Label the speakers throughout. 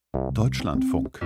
Speaker 1: Deutschlandfunk.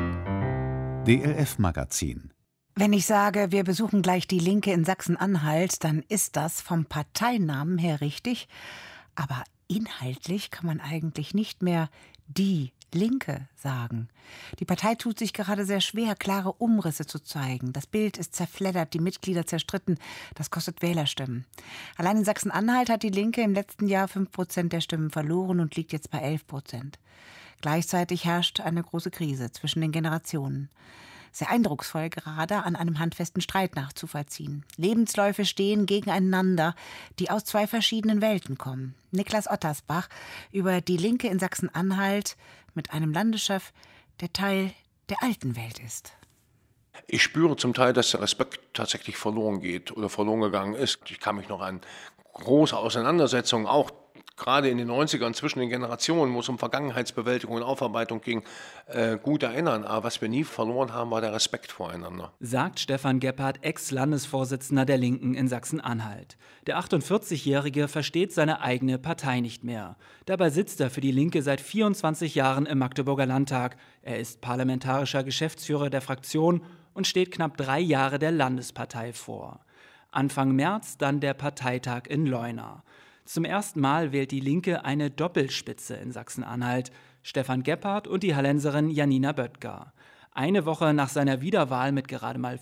Speaker 1: DLF-Magazin.
Speaker 2: Wenn ich sage, wir besuchen gleich die Linke in Sachsen-Anhalt, dann ist das vom Parteinamen her richtig. Aber inhaltlich kann man eigentlich nicht mehr die Linke sagen. Die Partei tut sich gerade sehr schwer, klare Umrisse zu zeigen. Das Bild ist zerfleddert, die Mitglieder zerstritten. Das kostet Wählerstimmen. Allein in Sachsen-Anhalt hat die Linke im letzten Jahr 5% der Stimmen verloren und liegt jetzt bei 11%. Gleichzeitig herrscht eine große Krise zwischen den Generationen. Sehr eindrucksvoll gerade an einem handfesten Streit nachzuvollziehen. Lebensläufe stehen gegeneinander, die aus zwei verschiedenen Welten kommen. Niklas Ottersbach über die Linke in Sachsen-Anhalt mit einem Landeschef, der Teil der alten Welt ist.
Speaker 3: Ich spüre zum Teil, dass der Respekt tatsächlich verloren geht oder verloren gegangen ist. Ich kann mich noch an große Auseinandersetzungen, auch gerade in den 90ern zwischen den Generationen, wo es um Vergangenheitsbewältigung und Aufarbeitung ging, gut erinnern. Aber was wir nie verloren haben, war der Respekt voreinander.
Speaker 4: Sagt Stefan Gebhardt, Ex-Landesvorsitzender der Linken in Sachsen-Anhalt. Der 48-Jährige versteht seine eigene Partei nicht mehr. Dabei sitzt er für die Linke seit 24 Jahren im Magdeburger Landtag. Er ist parlamentarischer Geschäftsführer der Fraktion und steht knapp 3 Jahre der Landespartei vor. Anfang März dann der Parteitag in Leuna. Zum ersten Mal wählt die Linke eine Doppelspitze in Sachsen-Anhalt, Stefan Gebhardt und die Hallenserin Janina Böttger. Eine Woche nach seiner Wiederwahl mit gerade mal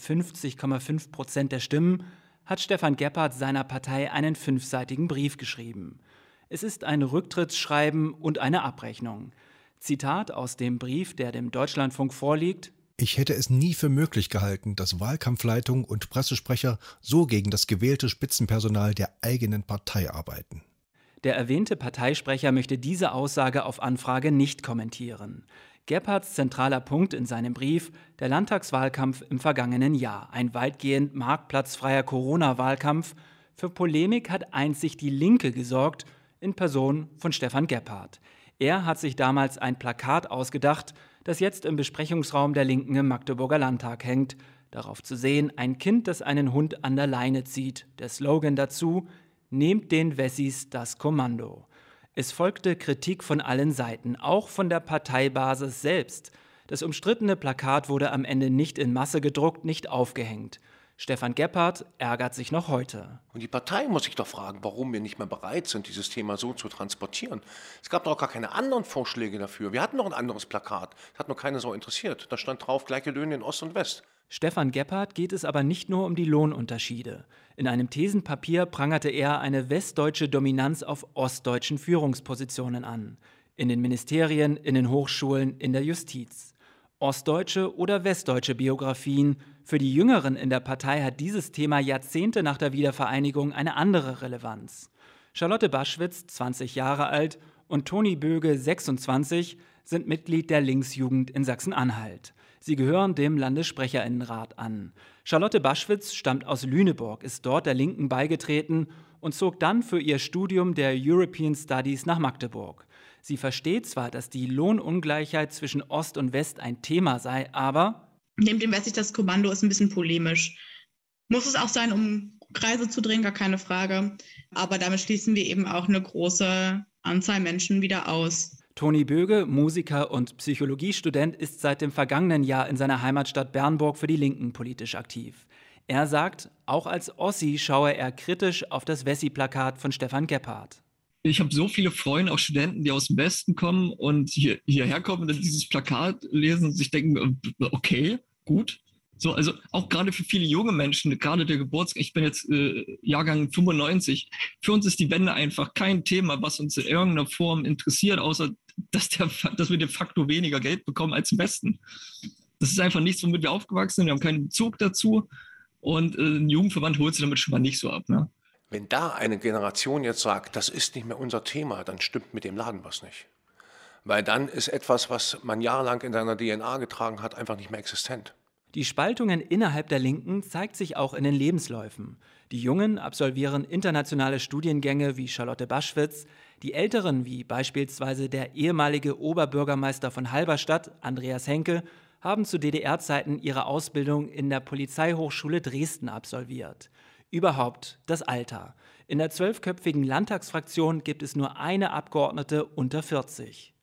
Speaker 4: 50,5% der Stimmen hat Stefan Gebhardt seiner Partei einen 5-seitigen Brief geschrieben. Es ist ein Rücktrittsschreiben und eine Abrechnung. Zitat aus dem Brief, der dem Deutschlandfunk vorliegt:
Speaker 5: Ich hätte es nie für möglich gehalten, dass Wahlkampfleitung und Pressesprecher so gegen das gewählte Spitzenpersonal der eigenen Partei arbeiten.
Speaker 4: Der erwähnte Parteisprecher möchte diese Aussage auf Anfrage nicht kommentieren. Gebhardts zentraler Punkt in seinem Brief: der Landtagswahlkampf im vergangenen Jahr. Ein weitgehend marktplatzfreier Corona-Wahlkampf. Für Polemik hat einzig die Linke gesorgt, in Person von Stefan Gebhardt. Er hat sich damals ein Plakat ausgedacht, das jetzt im Besprechungsraum der Linken im Magdeburger Landtag hängt. Darauf zu sehen: ein Kind, das einen Hund an der Leine zieht. Der Slogan dazu: Nehmt den Wessis das Kommando. Es folgte Kritik von allen Seiten, auch von der Parteibasis selbst. Das umstrittene Plakat wurde am Ende nicht in Masse gedruckt, nicht aufgehängt. Stefan Gebhardt ärgert sich noch heute.
Speaker 3: Und die Partei muss sich doch fragen, warum wir nicht mehr bereit sind, dieses Thema so zu transportieren. Es gab doch gar keine anderen Vorschläge dafür. Wir hatten noch ein anderes Plakat. Das hat noch keiner so interessiert. Da stand drauf: gleiche Löhne in Ost und West.
Speaker 4: Stefan Gebhardt geht es aber nicht nur um die Lohnunterschiede. In einem Thesenpapier prangerte er eine westdeutsche Dominanz auf ostdeutschen Führungspositionen an. In den Ministerien, in den Hochschulen, in der Justiz. Ostdeutsche oder westdeutsche Biografien. Für die Jüngeren in der Partei hat dieses Thema Jahrzehnte nach der Wiedervereinigung eine andere Relevanz. Charlotte Baschwitz, 20 Jahre alt, und Toni Böge, 26, sind Mitglied der Linksjugend in Sachsen-Anhalt. Sie gehören dem Landessprecherinnenrat an. Charlotte Baschwitz stammt aus Lüneburg, ist dort der Linken beigetreten und zog dann für ihr Studium der European Studies nach Magdeburg. Sie versteht zwar, dass die Lohnungleichheit zwischen Ost und West ein Thema sei, aber
Speaker 6: nehmt dem Wessis das Kommando ist ein bisschen polemisch. Muss es auch sein, um Kreise zu drehen, gar keine Frage. Aber damit schließen wir eben auch eine große Anzahl Menschen wieder aus.
Speaker 4: Toni Böge, Musiker und Psychologiestudent, ist seit dem vergangenen Jahr in seiner Heimatstadt Bernburg für die Linken politisch aktiv. Er sagt, auch als Ossi schaue er kritisch auf das Wessi-Plakat von Stefan Gebhardt.
Speaker 7: Ich habe so viele Freunde, auch Studenten, die aus dem Westen kommen und hierher kommen und dann dieses Plakat lesen und sich denken, okay, gut. So, also auch gerade für viele junge Menschen, gerade der Geburtstag, ich bin jetzt Jahrgang 95, für uns ist die Wende einfach kein Thema, was uns in irgendeiner Form interessiert, außer dass wir de facto weniger Geld bekommen als im Westen. Das ist einfach nichts, womit wir aufgewachsen sind, wir haben keinen Bezug dazu und ein Jugendverband holt sich damit schon mal nicht so ab. Ne?
Speaker 3: Wenn da eine Generation jetzt sagt, das ist nicht mehr unser Thema, dann stimmt mit dem Laden was nicht. Weil dann ist etwas, was man jahrelang in seiner DNA getragen hat, einfach nicht mehr existent.
Speaker 4: Die Spaltungen innerhalb der Linken zeigt sich auch in den Lebensläufen. Die Jungen absolvieren internationale Studiengänge wie Charlotte Baschwitz, die Älteren wie beispielsweise der ehemalige Oberbürgermeister von Halberstadt, Andreas Henke, haben zu DDR-Zeiten ihre Ausbildung in der Polizeihochschule Dresden absolviert. Überhaupt das Alter. In der 12-köpfigen Landtagsfraktion gibt es nur eine Abgeordnete unter 40.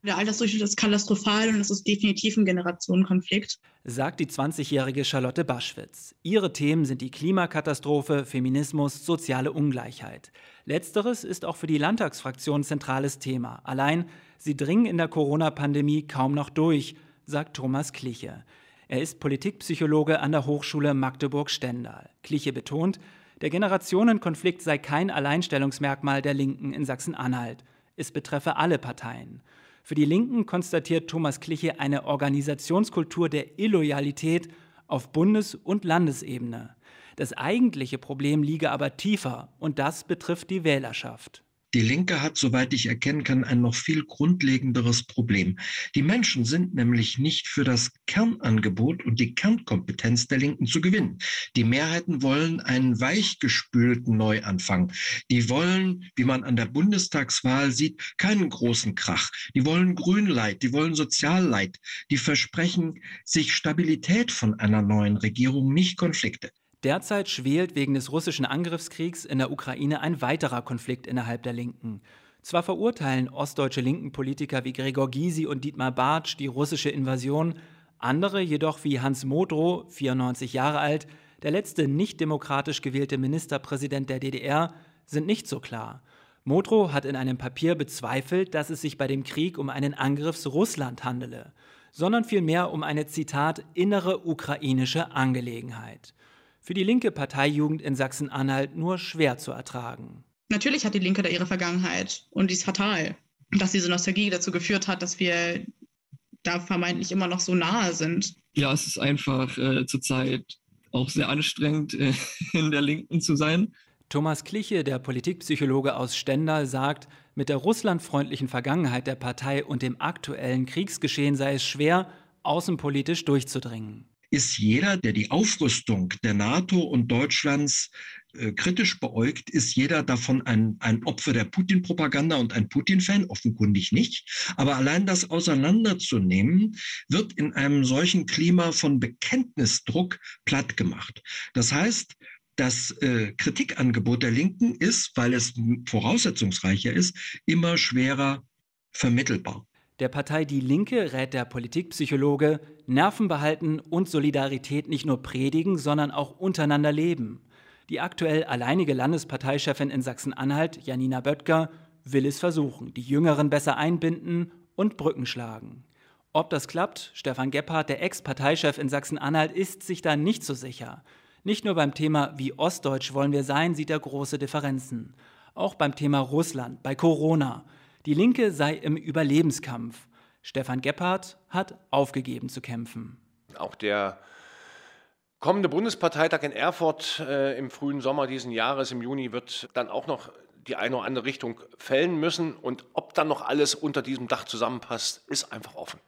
Speaker 6: Der Altersdurchschnitt ist katastrophal und es ist definitiv ein Generationenkonflikt.
Speaker 4: Sagt die 20-jährige Charlotte Baschwitz. Ihre Themen sind die Klimakatastrophe, Feminismus, soziale Ungleichheit. Letzteres ist auch für die Landtagsfraktion zentrales Thema. Allein, sie dringen in der Corona-Pandemie kaum noch durch, sagt Thomas Kliche. Er ist Politikpsychologe an der Hochschule Magdeburg-Stendal. Kliche betont, der Generationenkonflikt sei kein Alleinstellungsmerkmal der Linken in Sachsen-Anhalt. Es betreffe alle Parteien. Für die Linken konstatiert Thomas Kliche eine Organisationskultur der Illoyalität auf Bundes- und Landesebene. Das eigentliche Problem liege aber tiefer und das betrifft die Wählerschaft.
Speaker 1: Die Linke hat, soweit ich erkennen kann, ein noch viel grundlegenderes Problem. Die Menschen sind nämlich nicht für das Kernangebot und die Kernkompetenz der Linken zu gewinnen. Die Mehrheiten wollen einen weichgespülten Neuanfang. Die wollen, wie man an der Bundestagswahl sieht, keinen großen Krach. Die wollen Grünleid, die wollen Sozialleid. Die versprechen sich Stabilität von einer neuen Regierung, nicht Konflikte.
Speaker 4: Derzeit schwelt wegen des russischen Angriffskriegs in der Ukraine ein weiterer Konflikt innerhalb der Linken. Zwar verurteilen ostdeutsche Linken-Politiker wie Gregor Gysi und Dietmar Bartsch die russische Invasion, andere jedoch wie Hans Modrow, 94 Jahre alt, der letzte nicht demokratisch gewählte Ministerpräsident der DDR, sind nicht so klar. Modrow hat in einem Papier bezweifelt, dass es sich bei dem Krieg um einen Angriffs-Russland handele, sondern vielmehr um eine, Zitat, innere ukrainische Angelegenheit. Für die linke Parteijugend in Sachsen-Anhalt nur schwer zu ertragen.
Speaker 6: Natürlich hat die Linke da ihre Vergangenheit und die ist fatal. Dass diese Nostalgie dazu geführt hat, dass wir da vermeintlich immer noch so nahe sind.
Speaker 7: Ja, es ist einfach zurzeit auch sehr anstrengend, in der Linken zu sein.
Speaker 4: Thomas Kliche, der Politikpsychologe aus Stendal, sagt, mit der russlandfreundlichen Vergangenheit der Partei und dem aktuellen Kriegsgeschehen sei es schwer, außenpolitisch durchzudringen.
Speaker 1: Ist jeder, der die Aufrüstung der NATO und Deutschlands kritisch beäugt, ist jeder davon ein Opfer der Putin-Propaganda und ein Putin-Fan? Offenkundig nicht. Aber allein das auseinanderzunehmen, wird in einem solchen Klima von Bekenntnisdruck plattgemacht. Das heißt, das Kritikangebot der Linken ist, weil es voraussetzungsreicher ist, immer schwerer vermittelbar.
Speaker 4: Der Partei Die Linke rät der Politikpsychologe, Nerven behalten und Solidarität nicht nur predigen, sondern auch untereinander leben. Die aktuell alleinige Landesparteichefin in Sachsen-Anhalt, Janina Böttger, will es versuchen, die Jüngeren besser einbinden und Brücken schlagen. Ob das klappt, Stefan Gebhardt, der Ex-Parteichef in Sachsen-Anhalt, ist sich da nicht so sicher. Nicht nur beim Thema Wie ostdeutsch wollen wir sein, sieht er große Differenzen. Auch beim Thema Russland, bei Corona. Die Linke sei im Überlebenskampf. Stefan Gebhardt hat aufgegeben zu kämpfen.
Speaker 3: Auch der kommende Bundesparteitag in Erfurt im frühen Sommer diesen Jahres, im Juni, wird dann auch noch die eine oder andere Richtung fällen müssen. Und ob dann noch alles unter diesem Dach zusammenpasst, ist einfach offen.